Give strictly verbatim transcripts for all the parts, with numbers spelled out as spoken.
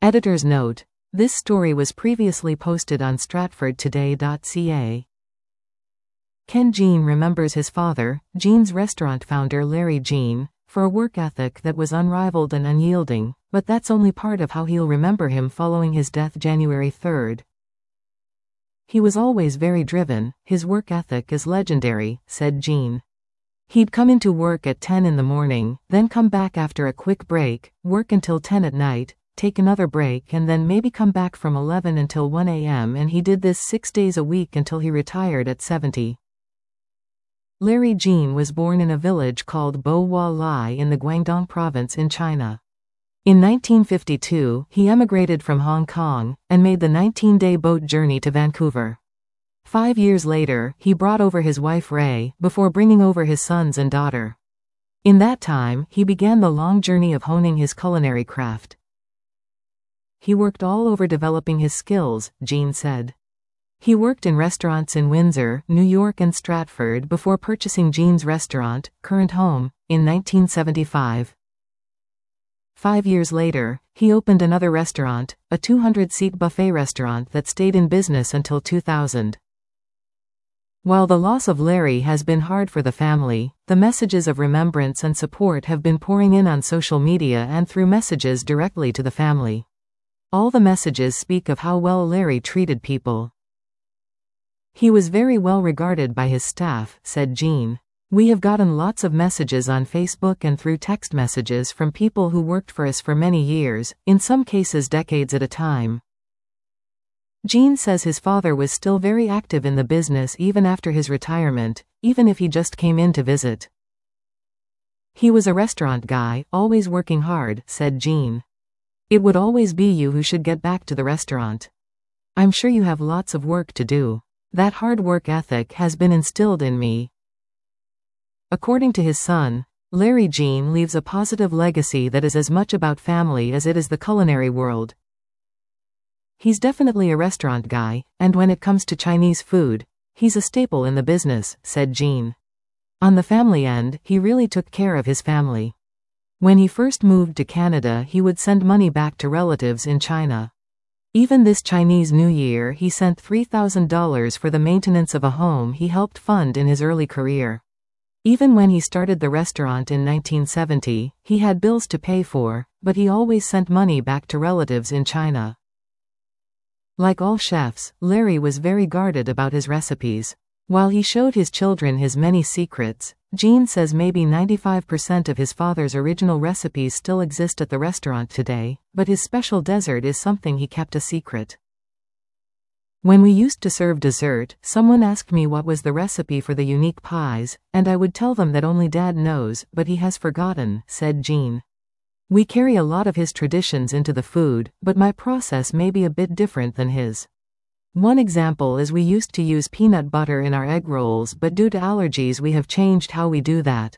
Editor's note: this story was previously posted on stratford today dot c a. Ken Jean remembers his father, Jean's restaurant founder Larry Jean, for a work ethic that was unrivaled and unyielding, but that's only part of how he'll remember him following his death January third. He was always very driven, his work ethic is legendary, said Jean. He'd come into work at ten in the morning, then come back after a quick break, work until ten at night, take another break and then maybe come back from eleven until one a m and he did this six days a week until he retired at seventy. Larry Jean was born in a village called Bo Hua Lai in the Guangdong province in China. In nineteen fifty-two, he emigrated from Hong Kong, and made the nineteen-day boat journey to Vancouver. Five years later, he brought over his wife Ray, before bringing over his sons and daughter. In that time, he began the long journey of honing his culinary craft. He worked all over developing his skills, Jean said. He worked in restaurants in Windsor, New York and Stratford before purchasing Jean's restaurant, current home, in nineteen seventy-five. Five years later, he opened another restaurant, a two hundred seat buffet restaurant that stayed in business until two thousand. While the loss of Larry has been hard for the family, the messages of remembrance and support have been pouring in on social media and through messages directly to the family. All the messages speak of how well Larry treated people. He was very well regarded by his staff, said Jean. We have gotten lots of messages on Facebook and through text messages from people who worked for us for many years, in some cases decades at a time. Jean says his father was still very active in the business even after his retirement, even if he just came in to visit. He was a restaurant guy, always working hard, said Jean. It would always be you who should get back to the restaurant. I'm sure you have lots of work to do. That hard work ethic has been instilled in me. According to his son, Larry Jean leaves a positive legacy that is as much about family as it is the culinary world. He's definitely a restaurant guy, and when it comes to Chinese food, he's a staple in the business, said Jean. On the family end, he really took care of his family. When he first moved to Canada, he would send money back to relatives in China. Even this Chinese New Year, he sent three thousand dollars for the maintenance of a home he helped fund in his early career. Even when he started the restaurant in nineteen seventy, he had bills to pay for, but he always sent money back to relatives in China. Like all chefs, Larry was very guarded about his recipes. While he showed his children his many secrets, Jean says maybe ninety-five percent of his father's original recipes still exist at the restaurant today, but his special dessert is something he kept a secret. When we used to serve dessert, someone asked me what was the recipe for the unique pies, and I would tell them that only Dad knows, but he has forgotten, said Jean. We carry a lot of his traditions into the food, but my process may be a bit different than his. One example is we used to use peanut butter in our egg rolls, but due to allergies we have changed how we do that.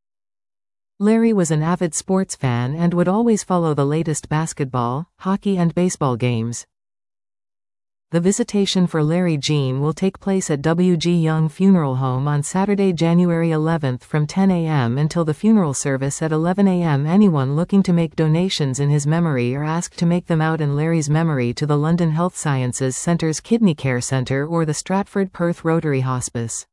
Larry was an avid sports fan and would always follow the latest basketball, hockey and baseball games. The visitation for Larry Jean will take place at W G Young Funeral Home on Saturday, January eleventh from ten a m until the funeral service at eleven a m Anyone looking to make donations in his memory are asked to make them out in Larry's memory to the London Health Sciences Centre's Kidney Care Centre or the Stratford Perth Rotary Hospice.